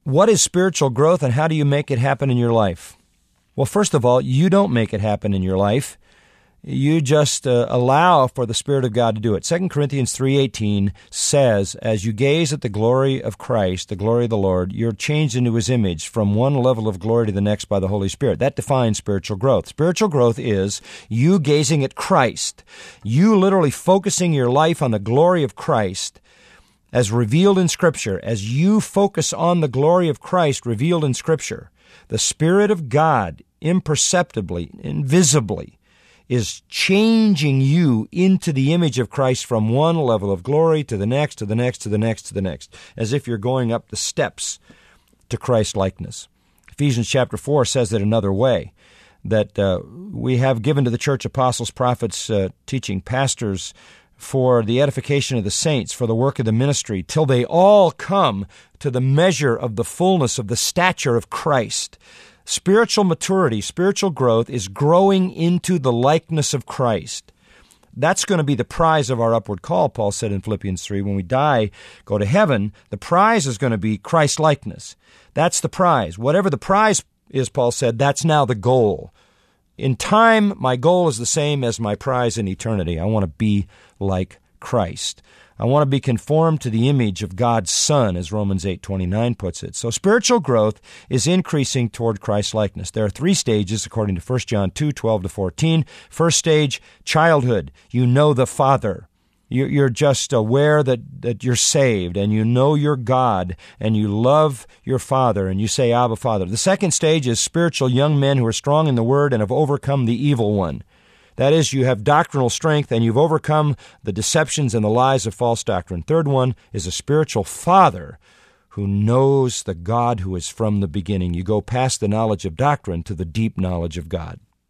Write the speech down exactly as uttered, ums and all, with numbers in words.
What is spiritual growth, and how do you make it happen in your life? Well, first of all, you don't make it happen in your life. You just uh, allow for the Spirit of God to do it. Second Corinthians three eighteen says, as you gaze at the glory of Christ, the glory of the Lord, you're changed into His image from one level of glory to the next by the Holy Spirit. That defines spiritual growth. Spiritual growth is you gazing at Christ, you literally focusing your life on the glory of Christ as revealed in Scripture. As you focus on the glory of Christ revealed in Scripture, the Spirit of God imperceptibly, invisibly, is changing you into the image of Christ from one level of glory to the next, to the next, to the next, to the next, as if you're going up the steps to Christ-likeness. Ephesians chapter four says it another way, that uh, we have given to the church apostles, prophets, uh, teaching pastors, for the edification of the saints, for the work of the ministry, till they all come to the measure of the fullness of the stature of Christ. Spiritual maturity, spiritual growth is growing into the likeness of Christ. That's going to be the prize of our upward call, Paul said in Philippians three. When we die, go to heaven, the prize is going to be Christ-likeness. That's the prize. Whatever the prize is, Paul said, that's now the goal. In time, my goal is the same as my prize in eternity. I want to be like Christ. I want to be conformed to the image of God's Son, as Romans eight twenty-nine puts it. So spiritual growth is increasing toward Christ-likeness. There are three stages, according to First John two twelve to fourteen. First stage, childhood. You know the Father. You're just aware that, that you're saved, and you know your God, and you love your Father, and you say, Abba, Father. The second stage is spiritual young men who are strong in the Word and have overcome the evil one. That is, you have doctrinal strength, and you've overcome the deceptions and the lies of false doctrine. Third one is a spiritual father who knows the God who is from the beginning. You go past the knowledge of doctrine to the deep knowledge of God.